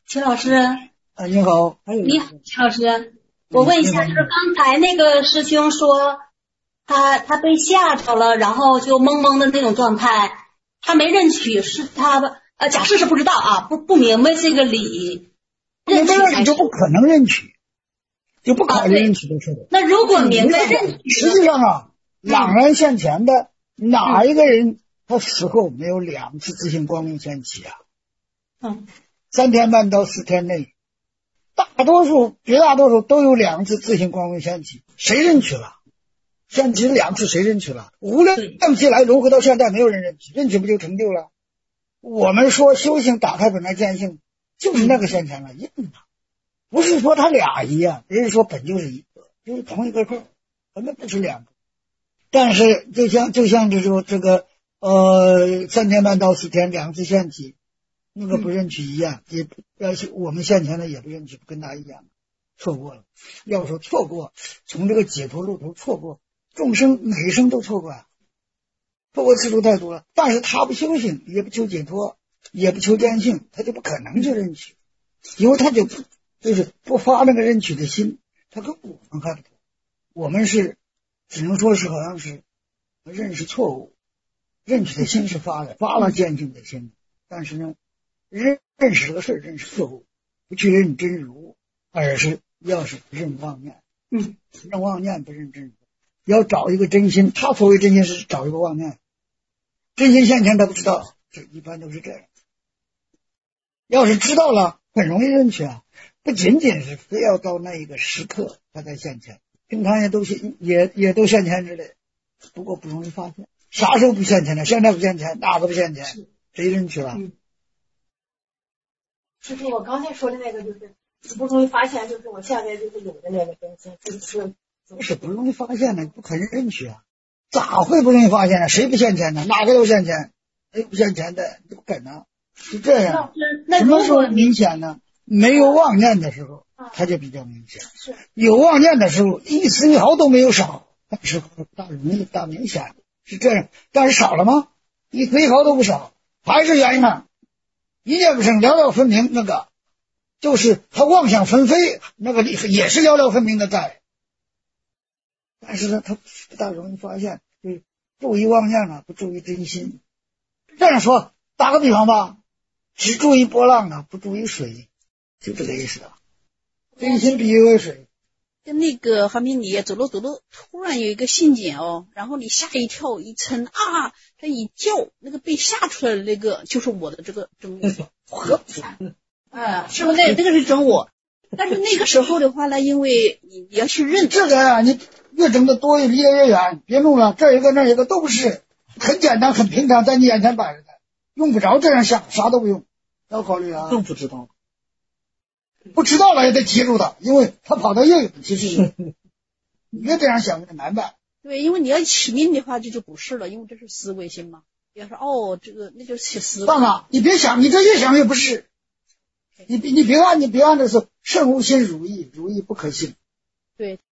齐老师。 你好。 你好，齐老师。我问一下，就是刚才那个师兄说他被吓着了，然后就懵懵的那种状态，他没认取，是他假设是不知道啊，不明白这个理，认取你就不可能认取，就不考虑认取的事。 那如果明白认取， 实际上啊，朗然现前的哪一个人他死后没有2次自性光明现起啊？3天半到4天内，绝大多数都有2次自性光明现起，谁认取了？现起2次，谁认取了？无量期来融合到现在，没有人认取，认取不就成就了？我们说修行打开本来见性，就是那个现前了，硬的，不是说他俩一样，也是说本就是一个，就是同一个空，本来不是2个。但是就像就说这个3天半到4天2次现起，那个不认取一样，也我们现前的也不认取，跟他一样，错过了。要说错过，从这个解脱路途错过，众生每一生都错过啊，错过次数太多了。但是他不修行，也不求解脱，也不求见性，他就不可能去认取，因为他就是不发那个认取的心，他跟我们还不同。我们是只能说是好像是认识错误，认取的心是发了见性的心，但是呢，认识这个事认识错误，不去认真如，而是要是认妄念，认妄念不认真如，要找一个真心。他所谓真心是找一个妄念，真心现前他不知道，这一般都是这样。要是知道了，很容易认取啊，不仅仅是非要到那一个时刻他才现前，平常也都现前之类，不过不容易发现。啥时候不现前呢？现在不现前，哪个不现前？谁认取了？ 师傅，我刚才说的那个就是不容易发现，就是我现在就是有的那个东西， 就是不容易发现呢，不可能认取啊，咋会不容易发现呢？谁不现前呢？哪个都现前，谁不现前的不可能，是这样。什么时候明显呢？没有妄念的时候，它就比较明显；有妄念的时候，一丝一毫都没有少，那时候大容易大明显，是这样。但是少了吗？一丝一毫都不少，还是原样，一念不生，寥寥分明。那个就是他妄想纷飞，那个也是寥寥分明的在，但是呢，他不大容易发现，就是注意妄念了，不注意真心。这样说，打个比方吧，只注意波浪了，不注意水，就这个意思啊。真心比喻为水。 跟那个好比你走路突然有一个信件然后你吓一跳一嗔啊，这一叫那个被吓出来的那个就是我的这个真我。是不是那个是真我？但是那个时候的话呢，因为你要去认这个啊，你越整的多离得越远，别弄了，这一个那一个都不是，很简单很平常，在你眼前摆着的，用不着这样想，啥都不用，要考虑啊。 更不知道， 不知道了也得记住的，因为他跑到越远，其实你越这样想越难办。 对，因为你要起命的话，这就不是了，因为这是思维心嘛。要说这个那就是起思维。 当然，你别想，你这越想越不是。你别按这是圣无心如意，如意不可信。 对。